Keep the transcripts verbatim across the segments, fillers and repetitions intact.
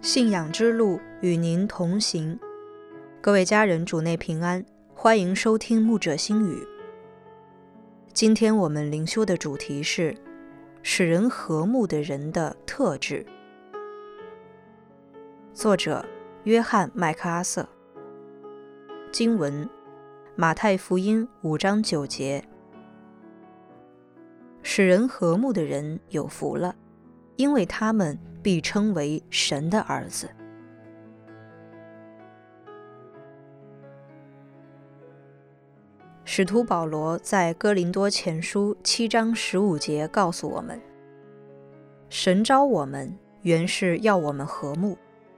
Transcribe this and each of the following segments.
信仰之路与您同行。各位家人，主内平安，欢迎收听牧者心语。今天我们灵修的主题是使人和睦的人的特质。作者约翰·麦克阿瑟。经文马太福音五章九节，使人和睦的人有福了，因为他们必称为神的儿子。使徒保罗在哥林多前书七章十五节告诉我们，神召我们原是要我们和睦。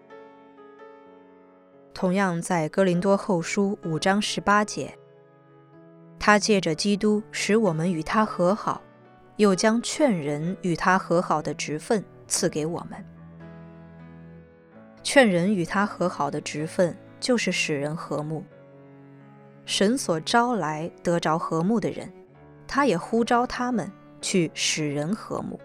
同样在哥林多后书五章十八节，他借着基督使我们与他和好，又将劝人与他和好的职分赐给我们。劝人与他和好的职分就是使人和睦。神所招来得着和睦的人，他也呼召他们去使人和睦。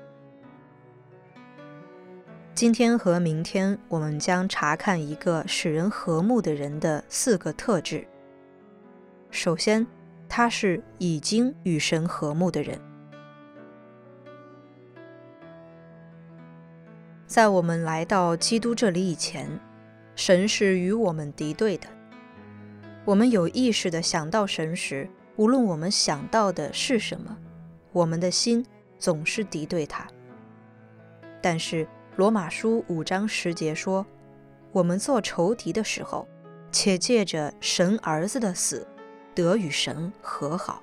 今天和明天我们将查看一个使人和睦的人的四个特质。首先，他是已经与神和睦的人。在我们来到基督这里以前，神是与我们敌对的。我们有意识地想到神时，无论我们想到的是什么，我们的心总是敌对他。但是罗马书五章十节说，我们做仇敌的时候，且借着神儿子的死，得与神和好。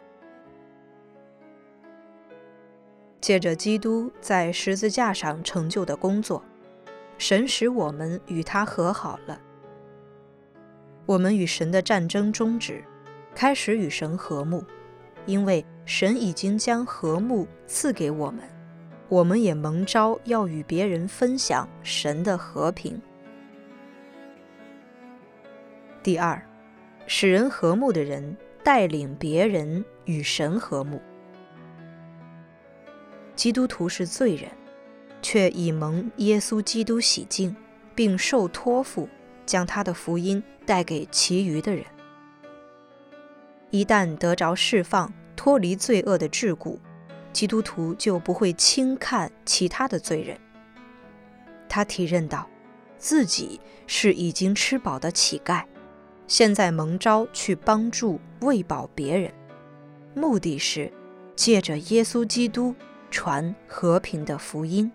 借着基督在十字架上成就的工作，神使我们与他和好了。我们与神的战争终止，开始与神和睦，因为神已经将和睦赐给我们，我们也蒙召要与别人分享神的和平。第二，使人和睦的人带领别人与神和睦。基督徒是罪人，却已蒙耶稣基督洗净，并受托付将他的福音带给其余的人。一旦得着释放，脱离罪恶的桎梏，基督徒就不会轻看其他的罪人。他体认到自己是已经吃饱的乞丐，现在蒙召去帮助喂饱别人，目的是借着耶稣基督传和平的福音。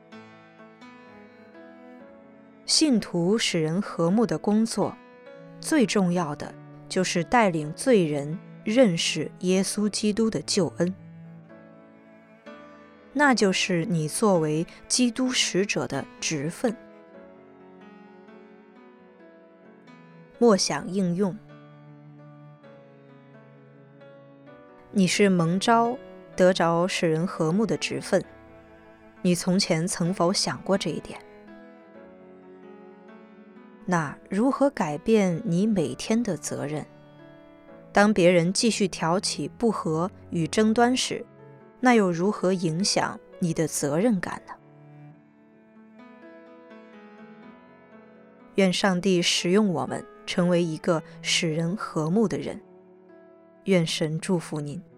信徒使人和睦的工作，最重要的就是带领罪人认识耶稣基督的救恩。那就是你作为基督使者的职分。默想应用，你是蒙召得着使人和睦的职分，你从前曾否想过这一点？那如何改变你每天的责任？当别人继续挑起不和与争端时，那又如何影响你的责任感呢？愿上帝使用我们，成为一个使人和睦的人。愿神祝福您。